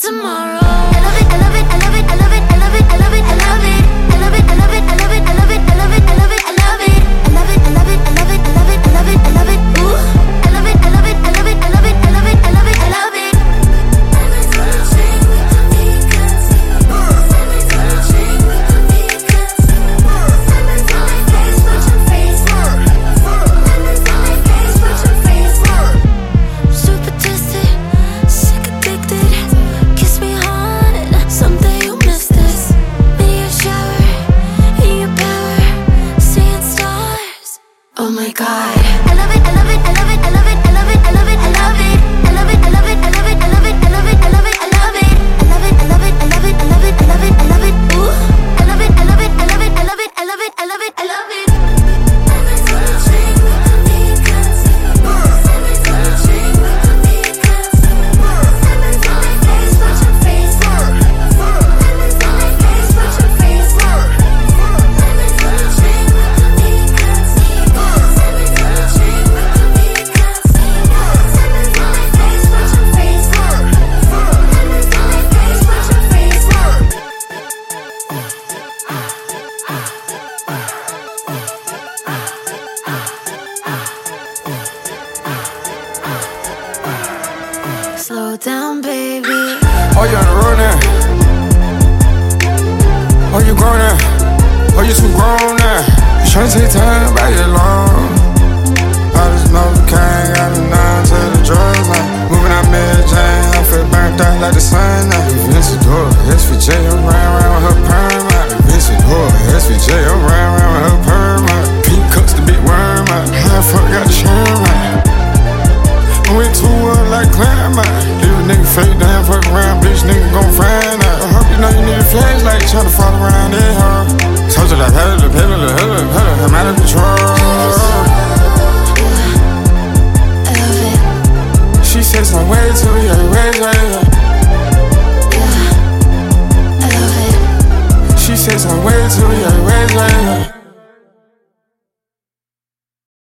tomorrow. I love it, I love it, I love it, I love it, I love it, I love it, I love it. I love it, I love it, I love it, I love it, I love it, I love it, I love it. I love it, I love it, I love it, I love it, I love it, I love it. Ooh. I love it, I love it, I love it, I love it, I love it, I love it, I love it. Oh my God. I love it, I love it, I love it, I love it, I love it, I love it, I love it. I love it, I love it, I love it, I love it, I love it, I love it, I love it. I love it, I love it, I love it, I love it, I love it, I love it. Ooh. I love it, I love it, I love it, I love it, I love it, I love it, I love it. Slow down, baby. Oh, you on the road now? Oh, you grown now? Oh, you too grown now? You tryna take time, back it long. I just know you can't got a 9 to the drugs now. Moving out Mary Jane, I feel burnt out like the sun now. Vinci Door, SVJ, I'm riding around with her perm out. Vinci Door, SVJ, I'm riding around with her perm out. Pink cuts the big worm out. How the fuck got the sherm out? I went too well like climb out. Leave a nigga fake down, fuck around, bitch nigga gon' find out. I hope you know you need a flashlight, tryna follow around that hoe. Told you like, I'm out of control. I love it. She says I'm way too young, way too young.